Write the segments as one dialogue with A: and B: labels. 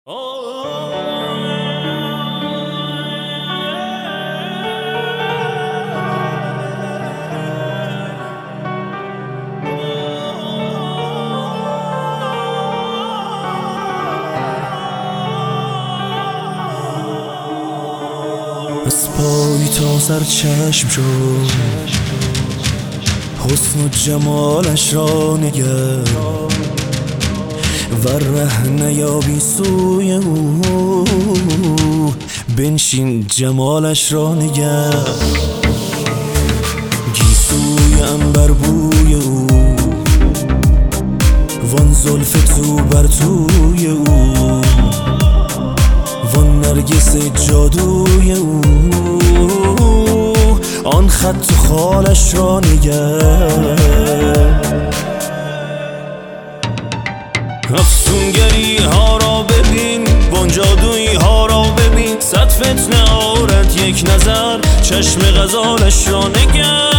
A: از پای تا سر چشم شد، حسن و جمالش را نگر و ره نیابی سوی او، بنشین جمالش را نگر. گیسوی عنبر بوی او، وان زلف تو بر توی او، وان نرگس جادوی او، آن خط و خالش را نگر. افسونگری ها را ببین، وان جادویی ها را ببین، صد فتنه آرد یک نظر، چشم غزالش را نگر.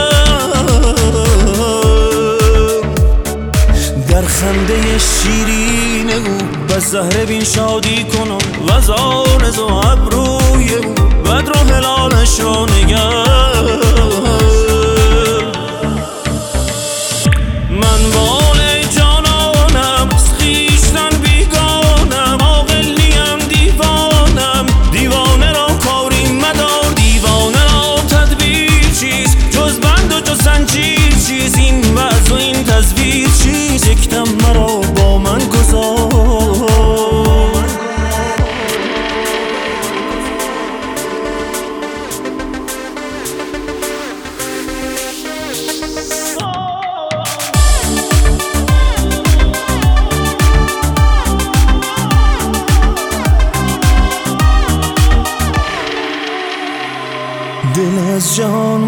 A: در خنده شیرین او بس زهره بین شادی کنم، و زانز و ابروی او بدر و هلالش را نگر. من بال جانانم خویشتن بیگانم، عاقل نیم دیوانم، دیوانه را کاری مدار، دیوانه را تدبیر چیست جز بند و جز زنجیر چیست، این وعظ و این تصویر چیست، یک دم مرا با من گذار. دل از جهان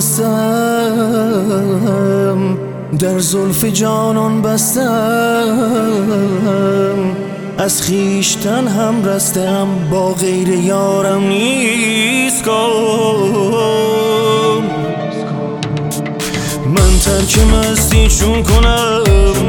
A: بگسستم، در زلف جانان بستم، از خویشتن هم رستم، با غیر یارم نیست کام. من ترک مستی چون کنم،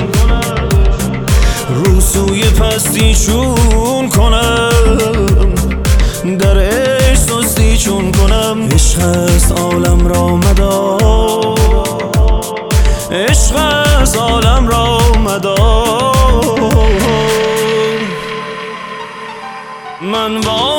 A: رو سوی پستی چون کنم، در عشق سستی چون کنم. عشق است عالم را مدار، عشق است عالم را مدار. من با